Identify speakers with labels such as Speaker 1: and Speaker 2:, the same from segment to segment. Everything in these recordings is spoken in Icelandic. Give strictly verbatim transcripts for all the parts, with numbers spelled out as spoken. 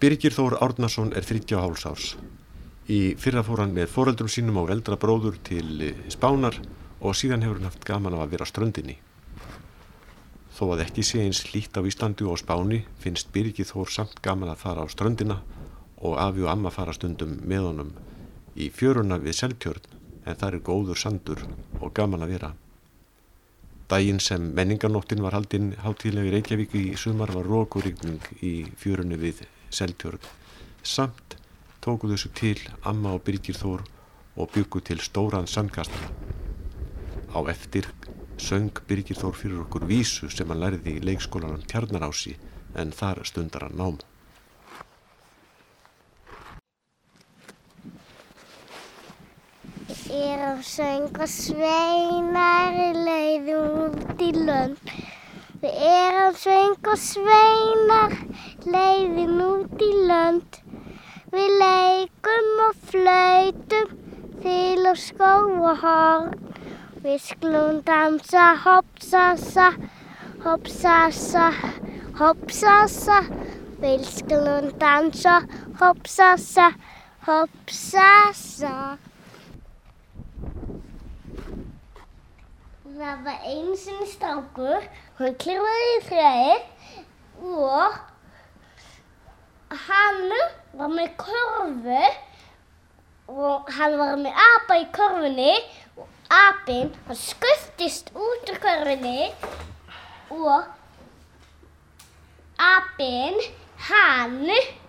Speaker 1: Birgir Þór Árnason er þriggja og hálfs árs. Í fyrra fór hann með foreldrum sínum og eldra bróður til Spánar og síðan hefur hann haft gaman af að vera á ströndinni. Þó að ekki sé eins hlýtt á Íslandi og á Spáni finnst Birgir Þór samt gaman að fara á ströndina og afi og amma fara stundum með honum í fjöruna við Seltjörn en þar er góður sandur og gaman að vera. Daginn sem menningarnóttin var haldin hátíðlega í Reykjavík í sumar var rok og rigning í fjörunni við Seltjörn. Samt tóku þessu til amma og Birgir Þór og byggu til stóran sandkastala. Á eftir söng Birgir Þór fyrir okkur vísu sem hann lærði í leikskólanum Tjarnarási en þar stundar hann nám.
Speaker 2: Er á söng og sveinar leiðum út í lönd. Við erum söng og sveinar leiðum út í lönd. Við leikum og flautum til og skó og horn. Við skulum dansa hoppsassa, hoppsassa, hoppsassa. Við skulum dansa hoppsassa, hoppsassa. Það var einu sinni strákur, hann klifraði í tréð og hann var með körfu og hann var með apa í körfunni og apinn hann skuttist út úr körfunni og apinn hann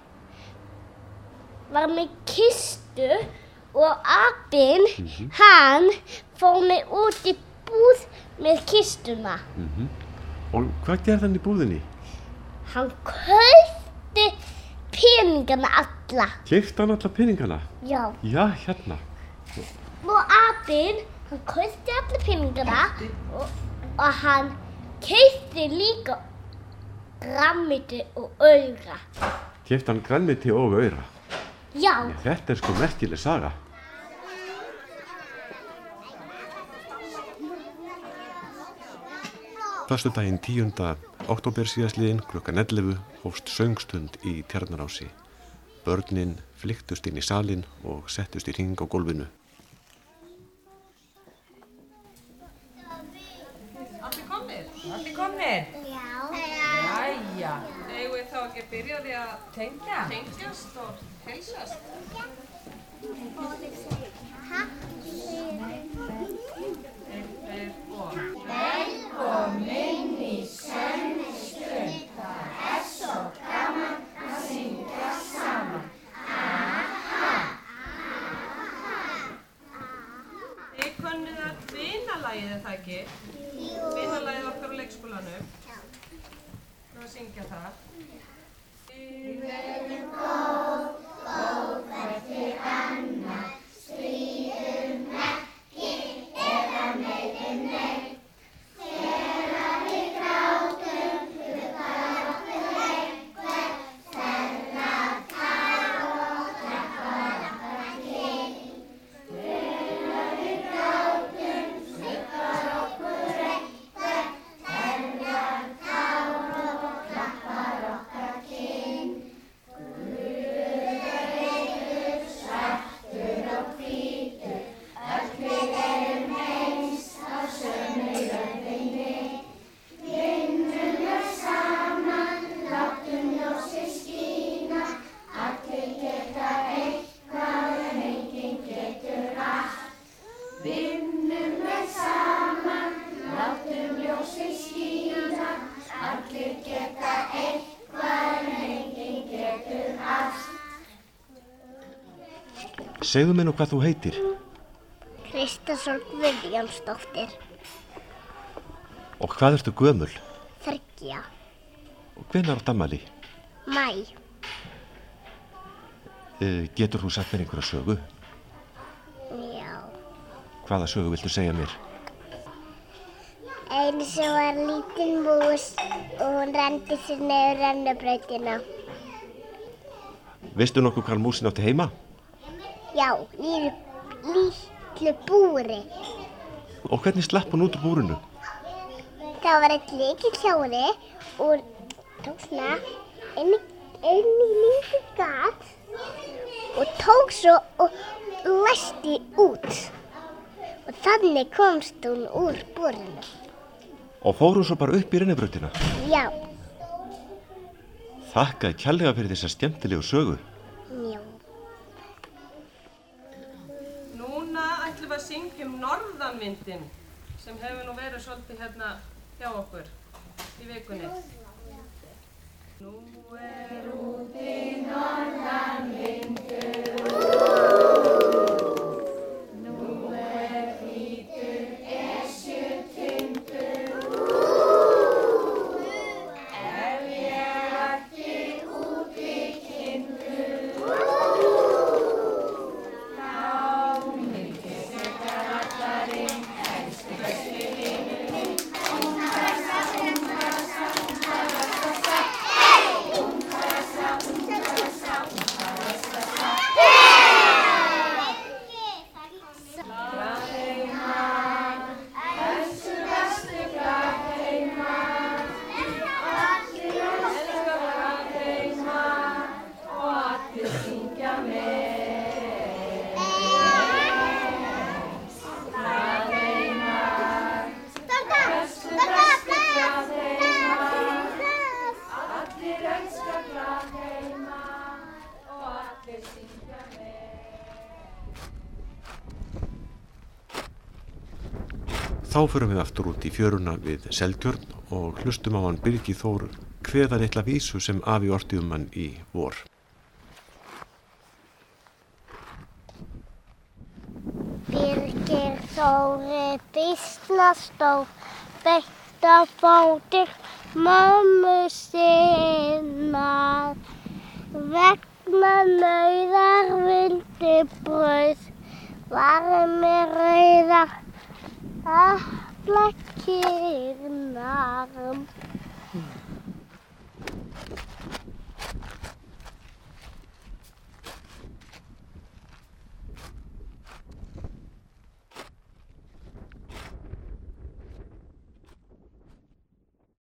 Speaker 2: var með kistu og apinn mm-hmm. hann fór með út í búð með kistuna.
Speaker 1: Mm-hmm. Og hvað gerði hann í búðinni?
Speaker 2: Hann kaupti peningana alla.
Speaker 1: Keypti hann alla peningana?
Speaker 2: Já.
Speaker 1: Já, hérna.
Speaker 2: Og apinn, hann kaupti alla peningana og, og hann keypti líka grænmeti og aura.
Speaker 1: Keypti hann grænmeti og aura?
Speaker 2: Já.
Speaker 1: Já. Þetta er sko merkileg saga. Föstudaginn tíunda október síðastliðinn klukkan ellefu hófst söngstund í Tjarnarási. Börnin flyktust inn í salinn og settust í hring á gólfinu.
Speaker 3: Allir komnir? Allir komnir?
Speaker 2: Já.
Speaker 3: Jæja. Eigum við þá ekki að byrja því að tengja? Tengjast og heilsast?
Speaker 4: Velkomin í söngstund, það er svo gaman að syngja saman. Aha!
Speaker 3: Þið kunnuð að vinalagið er það ekki? Jú. Vinalagið okkar á leikskólanum. Já. Þú að syngja það. Við verðum góð, góð hvert til annað, stríðum ekki eða meiðum neitt. Þegar við grátum, huggar okkur einhver, þegar tár og klappar okkar kinn. Þegar við grátum, huggar okkur einhver, þegar tár og klappar okkar kinn. Guð er heitur, svartur og hvítur, öll við erum eins á sömu jörðinni. Vinnum við saman, látum ljósið skína, allir geta eitthvað en enginn getur allt. Vinnum við saman, látum ljósið skína, allir geta eitthvað en enginn getur allt.
Speaker 1: Segðu mér nú hvað þú heitir.
Speaker 2: Kristásól Guðjónsdóttir.
Speaker 1: Og hvað ertu gömul?
Speaker 2: Þriggja.
Speaker 1: Og hvenær áttu afmæli?
Speaker 2: Maí.
Speaker 1: Uh, getur þú sagt mér einhverja sögu?
Speaker 2: Já.
Speaker 1: Hvaða sögu viltu segja mér?
Speaker 2: Einu sem var lítil mús og hún renndi sér niður rennubrautina.
Speaker 1: Veistu nokkuð hvað músin átti heima?
Speaker 2: Já, í litlu búri.
Speaker 1: Og hvernig slapp hún út úr búrinu?
Speaker 2: Það var eitt lykilhjóli og tók svona inn í inn í lítið gat og tók svo og læsti út. Og þannig komst hún úr borinu.
Speaker 1: Og fór hún svo bara upp í rennibrautina?
Speaker 2: Já.
Speaker 1: Þakkaði kærlega fyrir þessa skemmtilegu sögu.
Speaker 2: Já.
Speaker 3: Núna ætlum við að syngja um norðanvindinn sem hefur nú verið svolítið hérna hjá okkur í vikunni. Nú er úti norðanvindur, nú er hvítur esjutindur, ef ég ekki úti kindur, þá myndi þegar allarinn helstu besti vinurinn, ungfrasa, ungfrasa, ungfrasa, hey! Ungfrasa, ungfrasa, ungfrasa, hey! Glaðheima, helstu bestu glaðheima, allir elska glaðheima og allir syngja með. Glaðheima, bestu bestu glaðheima, allir elska glaðheima og allir syngja með.
Speaker 1: Þá förum við aftur út í fjöruna við Seltjörn og hlustum á hann Birgi Þór kveða litla vísu sem afi orti um hann í vor.
Speaker 2: Birgir Þór býsna stór, beitt á fótur mömmu sinnar. Vegna nauðar vildi brauð, var með rauðar eplakirnar.